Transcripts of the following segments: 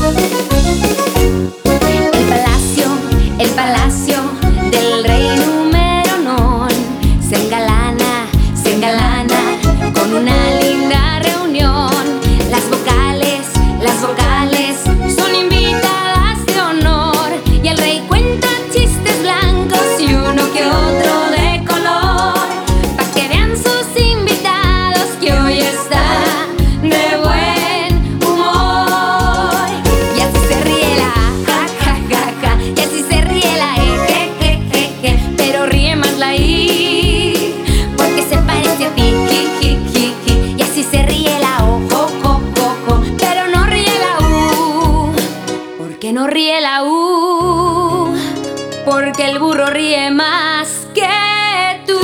El palacio del rey número non se engalana con una linda reunión. Las vocales son invitadas de honor y el rey cuenta chistes blancos y uno que otro de color, pa' que vean sus invitados que hoy está de buen humor. Y así se ríe la ja, ja, ja, ja, y así se ríe la je, je, je, je, pero ríe más la i, porque se parece a ti, ji, ji, ji, ji. Y así se ríe la o, jo, jo, jo, jo, pero no ríe la u. ¿Por qué no ríe la u? Porque el burro ríe más que tú.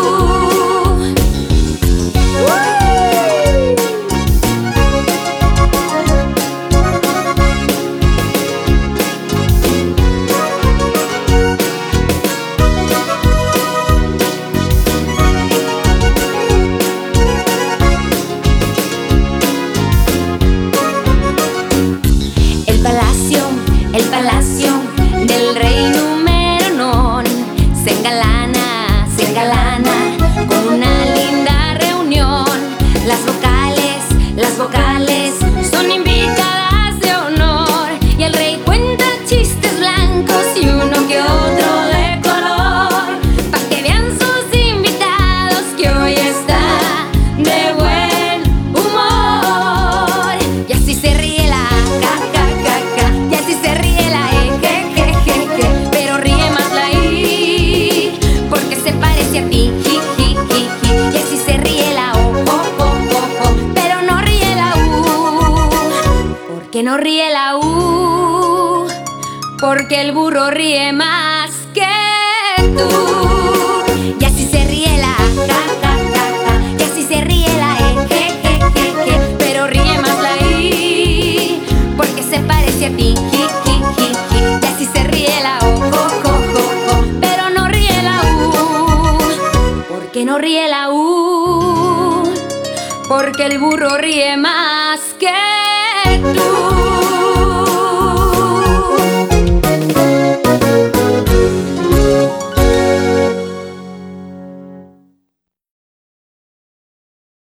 El palacio del rey número non se engalana con una linda reunión. Las vocales son invitadas de honor y el rey cuenta chistes blancos y uno que otro de color, pa' que vean sus invitados que hoy está de buen humor. Y así se ríe la ja, ja, ja, ja, y así se ríe la e, je, je, je, je, pero ríe más la i, porque se parece a ti, ji, ji, ji, ji. Y así se ríe la o, jo, jo, jo, jo, pero no ríe la u. ¿Por qué no ríe la u? Porque el burro ríe más que tú. Y así se ríe la ja, ja, ja, ja, y así se ríe la e, je, je, je, je, pero ríe más la i, porque se parece a ti, ji, ji, ji, ji. Y así se ríe la o, jo, jo, jo, jo, pero no ríe la u. ¿Por qué no ríe la u? Porque el burro ríe más que tú.